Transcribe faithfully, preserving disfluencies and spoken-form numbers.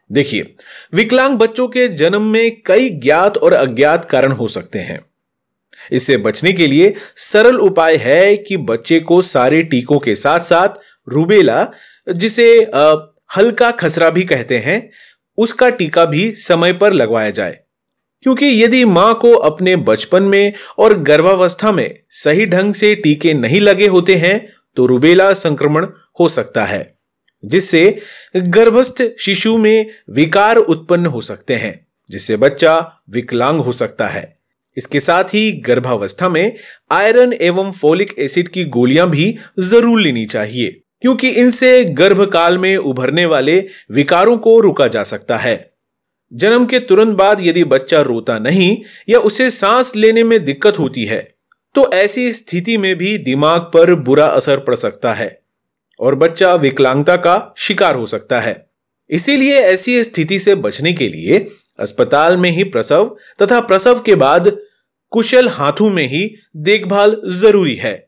देखिए, विकलांग बच्चों के जन्म में कई ज्ञात और अज्ञात कारण हो सकते हैं। इससे बचने के लिए सरल उपाय है कि बच्चे को सारे टीकों के साथ साथ रूबेला, जिसे आ, हल्का खसरा भी कहते हैं, उसका टीका भी समय पर लगवाया जाए। क्योंकि यदि मां को अपने बचपन में और गर्भावस्था में सही ढंग से टीके नहीं लगे होते हैं तो रूबेला संक्रमण हो सकता है, जिससे गर्भस्थ शिशु में विकार उत्पन्न हो सकते हैं, जिससे बच्चा विकलांग हो सकता है। इसके साथ ही गर्भावस्था में आयरन एवं फोलिक एसिड की गोलियां भी जरूर लेनी चाहिए, क्योंकि इनसे गर्भकाल में उभरने वाले विकारों को रोका जा सकता है। जन्म के तुरंत बाद यदि बच्चा रोता नहीं या उसे सांस लेने में दिक्कत होती है तो ऐसी स्थिति में भी दिमाग पर बुरा असर पड़ सकता है और बच्चा विकलांगता का शिकार हो सकता है। इसीलिए ऐसी स्थिति से बचने के लिए अस्पताल में ही प्रसव तथा प्रसव के बाद कुशल हाथों में ही देखभाल जरूरी है।